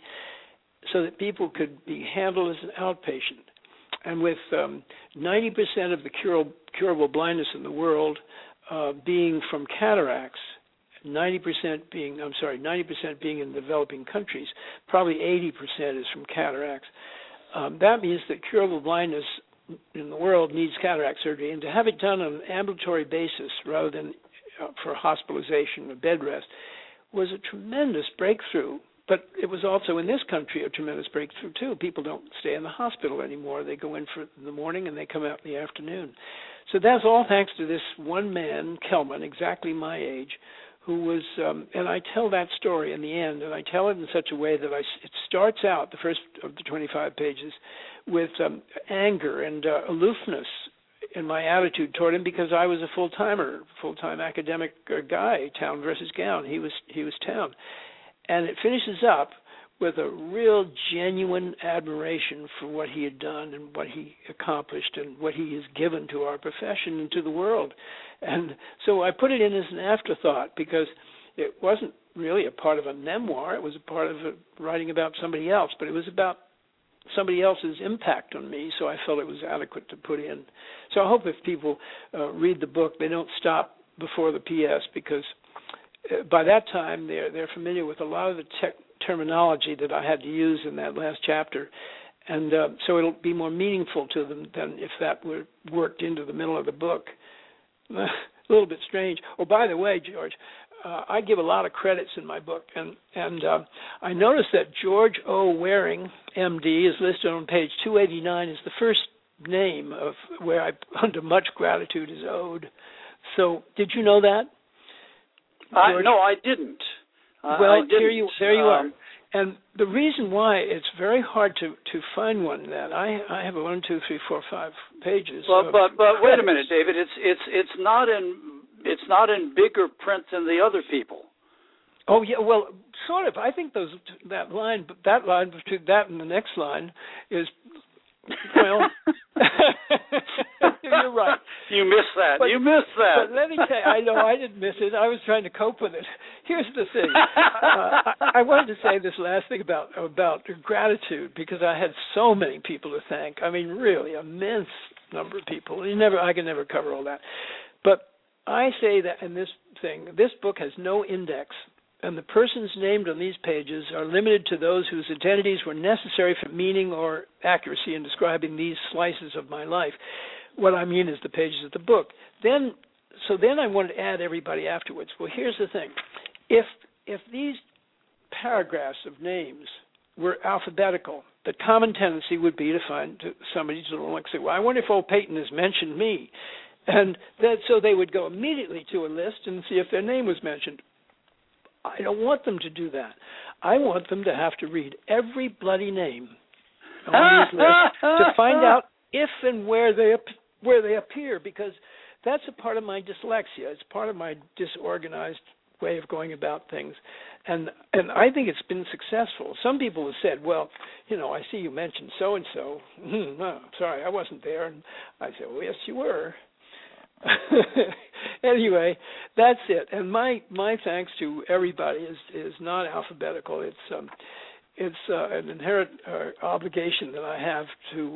so that people could be handled as an outpatient. And with um, ninety percent of the curable, curable blindness in the world uh, being from cataracts, ninety percent being, I'm sorry, ninety percent being in developing countries, probably eighty percent is from cataracts. Um, that means that curable blindness in the world needs cataract surgery, and to have it done on an ambulatory basis rather than uh, for hospitalization or bed rest was a tremendous breakthrough. But it was also in this country a tremendous breakthrough too. People don't stay in the hospital anymore. They go in for the morning and they come out in the afternoon. So that's all thanks to this one man, Kelman, exactly my age, who was, um, and I tell that story in the end, and I tell it in such a way that I, it starts out, the first of the twenty-five pages, with um, anger and uh, aloofness in my attitude toward him because I was a full-timer, full-time academic uh, guy, town versus gown. He was he was town. And it finishes up with a real genuine admiration for what he had done and what he accomplished and what he has given to our profession and to the world. And so I put it in as an afterthought because it wasn't really a part of a memoir. It was a part of a, writing about somebody else, but it was about somebody else's impact on me, so I felt it was adequate to put in. So I hope if people uh, read the book, they don't stop before the P S because by that time, they're they're familiar with a lot of the tech terminology that I had to use in that last chapter, and uh, so it'll be more meaningful to them than if that were worked into the middle of the book. A little bit strange. Oh, by the way, George, uh, I give a lot of credits in my book, and and uh, I noticed that George O. Waring, M D, is listed on page two eighty-nine as the first name of where I, under much gratitude, is owed. So, did you know that? Uh, no, I didn't. Uh, well, I didn't. here you, there you um, are. And the reason why it's very hard to, to find one that I I have a one, two, three, four, five pages. Well, of but but wait a credits. minute, David. It's it's it's not in it's not in bigger print than the other people. Oh yeah, well, sort of. I think those that line, that line between that and the next line is. Well, you're right. You missed that. But, you missed that. But let me tell you, I know I didn't miss it. I was trying to cope with it. Here's the thing. Uh, I, I wanted to say this last thing about about gratitude because I had so many people to thank. I mean, really, immense number of people. You never, I can never cover all that. But I say that in this thing, this book has no index. And the persons named on these pages are limited to those whose identities were necessary for meaning or accuracy in describing these slices of my life. What I mean is the pages of the book. Then, so then I wanted to add everybody afterwards. Well, here's the thing. If if these paragraphs of names were alphabetical, the common tendency would be to find somebody to look and say, well, I wonder if old Peyton has mentioned me. And that, so they would go immediately to a list and see if their name was mentioned. I don't want them to do that. I want them to have to read every bloody name on these lists to find out if and where they where they appear, because that's a part of my dyslexia. It's part of my disorganized way of going about things, and and I think it's been successful. Some people have said, "Well, you know, I see you mentioned so and so." No, sorry, I wasn't there. And I said, "Well, yes, you were." Anyway, that's it. And my, my thanks to everybody is, is not alphabetical. It's um, it's uh, an inherent uh, obligation that I have to um,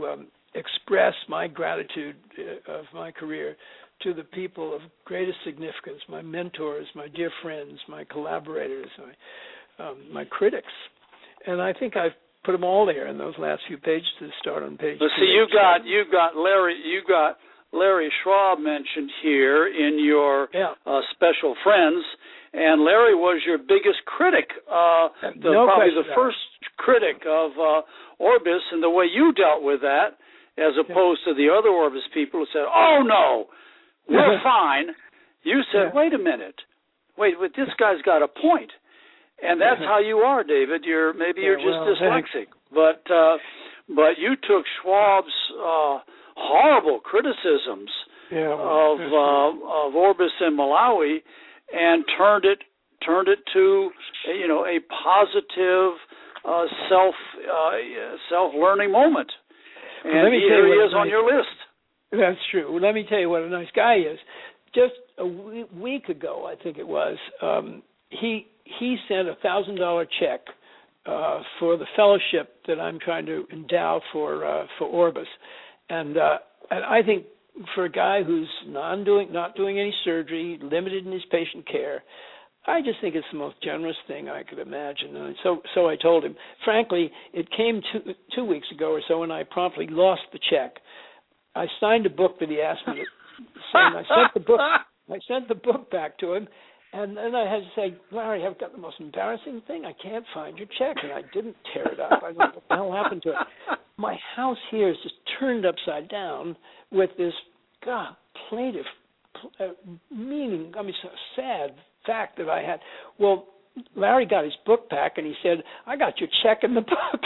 express my gratitude uh, of my career to the people of greatest significance, my mentors, my dear friends, my collaborators, my, um, my critics. And I think I've put them all there in those last few pages to start on page two. See, you got you got Larry you got Larry Schwab mentioned here in your yeah. uh, special friends, and Larry was your biggest critic, uh, the, no probably the about first it. critic of uh, Orbis, and the way you dealt with that, as opposed yeah. to the other Orbis people who said, "Oh no, we're fine." You said, yeah. "Wait a minute, wait, wait, this guy's got a point." And that's how you are, David. You're maybe you're yeah, just well, dyslexic, but uh, but you took Schwab's uh, horrible criticisms yeah, well, of uh, of Orbis in Malawi and turned it turned it to you know a positive uh, self uh, self learning moment. And well, let me here he is nice, on your list. That's true. Well, let me tell you what a nice guy is. Just a w- week ago, I think it was, um, he he sent a thousand dollar check uh, for the fellowship that I'm trying to endow for uh, for Orbis, and uh, and I think for a guy who's non doing not doing any surgery, limited in his patient care, I just think it's the most generous thing I could imagine. And so so I told him. Frankly, it came two two weeks ago or so, and I promptly lost the check. I signed a book that he asked me to sign. I sent the book. I sent the book back to him. And then I had to say, Larry, I've got the most embarrassing thing. I can't find your check. And I didn't tear it up. I don't know what the hell happened to it. My house here is just turned upside down with this, God, plaintive, uh, meaning, I mean, so sad fact that I had. Well, Larry got his book back, and he said, I got your check in the book.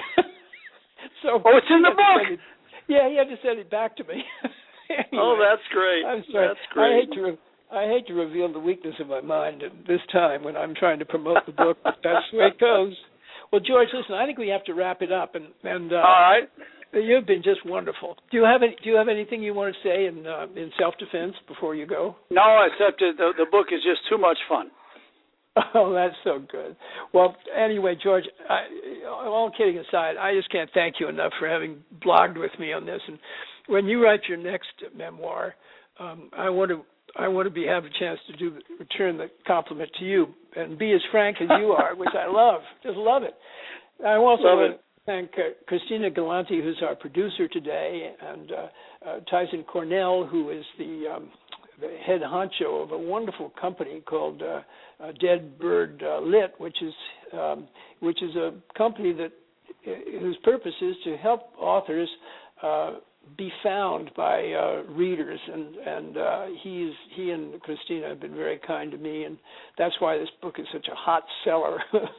so Oh, it's in the book? It, yeah, he had to send it back to me. Anyway, oh, that's great. I'm sorry. That's great. I hate to re- I hate to reveal the weakness of my mind at this time when I'm trying to promote the book, but that's the way it goes. Well, George, listen, I think we have to wrap it up. And, and uh, all right, you've been just wonderful. Do you have any, Do you have anything you want to say in uh, in self-defense before you go? No, except that the, the book is just too much fun. Oh, that's so good. Well, anyway, George, I, all kidding aside, I just can't thank you enough for having blogged with me on this. And when you write your next memoir, um, I want to. I want to be have a chance to do return the compliment to you and be as frank as you are, which I love. Just love it. I also love want it. to thank uh, Christina Galanti, who's our producer today, and uh, uh, Tyson Cornell, who is the, um, the head honcho of a wonderful company called uh, uh, Dead Bird uh, Lit, which is um, which is a company that uh, whose purpose is to help authors Uh, be found by uh, readers, and and uh, he's he and Christina have been very kind to me, and that's why this book is such a hot seller.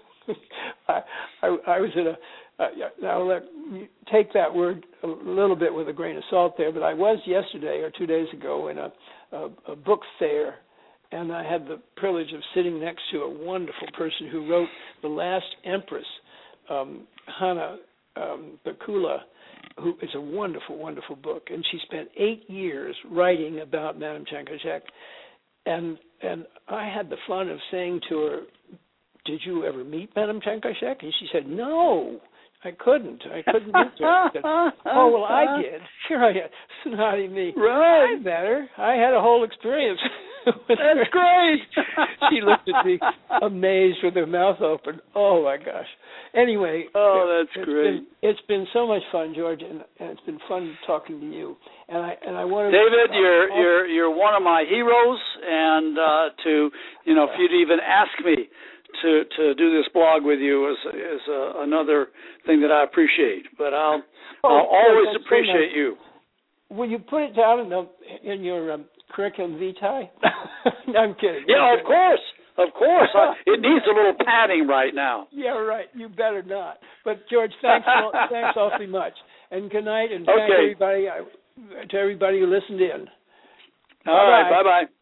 I, I I was at a uh, now let me take that word a little bit with a grain of salt there, but I was yesterday or two days ago in a a, a book fair, and I had the privilege of sitting next to a wonderful person who wrote The Last Empress, um, Hana um, Bakula, who is a wonderful, wonderful book, and she spent eight years writing about Madame Chiang-Kai-shek, and and I had the fun of saying to her, "Did you ever meet Madame Chiang-Kai-shek?" And she said, "No, I couldn't. I couldn't meet her." I said, "Oh well, I did. Here I am, snotty me. Right, I met her. I had a whole experience." That's great. She looked at me amazed with her mouth open. Oh my gosh. Anyway, oh, that's it's great. Been, it's been so much fun, George, and, and it's been fun talking to you. And I and I want to David, uh, you're you're you're one of my heroes, and uh, to you know, if you'd even ask me to to do this blog with you is is uh, another thing that I appreciate. But I'll oh, I'll always that's appreciate so you. nice. Will you put it down in the in your um, curriculum vitae? No, I'm kidding. Yeah, I'm of kidding. course, of course. I, it needs a little padding right now. Yeah, right. You better not. But George, thanks, thanks awfully much, and good night, and okay. thank everybody uh, to everybody who listened in. All Bye-bye. right, bye bye.